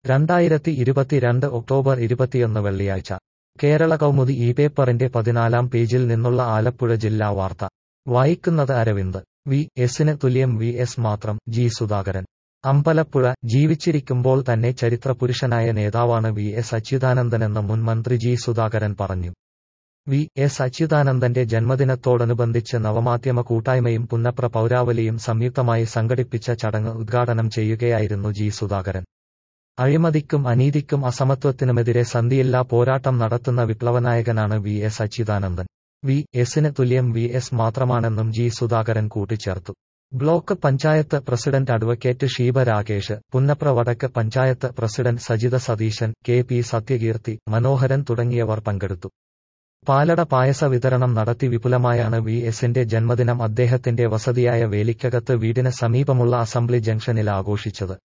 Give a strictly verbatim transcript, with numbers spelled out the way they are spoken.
രണ്ടായിരത്തി ഇരുപത്തിരണ്ട് ഒക്ടോബർ ഇരുപത്തിയൊന്ന് വെള്ളിയാഴ്ച കേരള കൗമുദി ഈ പേപ്പറിന്റെ പതിനാലാം പേജിൽ നിന്നുള്ള ആലപ്പുഴ ജില്ലാ വാർത്ത വായിക്കുന്നത് അരവിന്ദ്. വി എസിന് തുല്യം വി എസ് മാത്രം ജി സുധാകരൻ. അമ്പലപ്പുഴ ജീവിച്ചിരിക്കുമ്പോൾ തന്നെ ചരിത്രപുരുഷനായ നേതാവാണ് വി എസ് അച്യുതാനന്ദനെന്ന് മുൻ മന്ത്രി ജി സുധാകരൻ പറഞ്ഞു. വി എസ് അച്യുതാനന്ദന്റെ ജന്മദിനത്തോടനുബന്ധിച്ച് നവമാധ്യമ കൂട്ടായ്മയും പുന്നപ്ര പൗരാവലിയും സംയുക്തമായി സംഘടിപ്പിച്ച ചടങ്ങ് ഉദ്ഘാടനം ചെയ്യുകയായിരുന്നു ജി സുധാകരൻ. അഴിമതിക്കും അനീതിക്കും അസമത്വത്തിനുമെതിരെ സന്ധിയില്ലാ പോരാട്ടം നടത്തുന്ന വിപ്ലവനായകനാണ് വി എസ് അച്യുതാനന്ദൻ. വി എസിന് തുല്യം വി എസ് മാത്രമാണെന്നും ജി സുധാകരൻ കൂട്ടിച്ചേർത്തു. Block panchayat president advocate Sheeba Rakesh, Punnapra Vadakku panchayat president Sajitha Satheesan, K P Sathyakeerthi, Manoharan തുടങ്ങിയവർ പങ്കെടുത്തു. പാലട പായസ വിതരണം നടത്തി വിപുലമായാണ് വി എസിന്റെ ജന്മദിനം അദ്ദേഹത്തിന്റെ വസതിയായ വേലിക്കകത്ത് വീടിന് സമീപമുള്ള അസംബ്ലി ജംഗ്ഷനിൽ ആഘോഷിച്ചത്.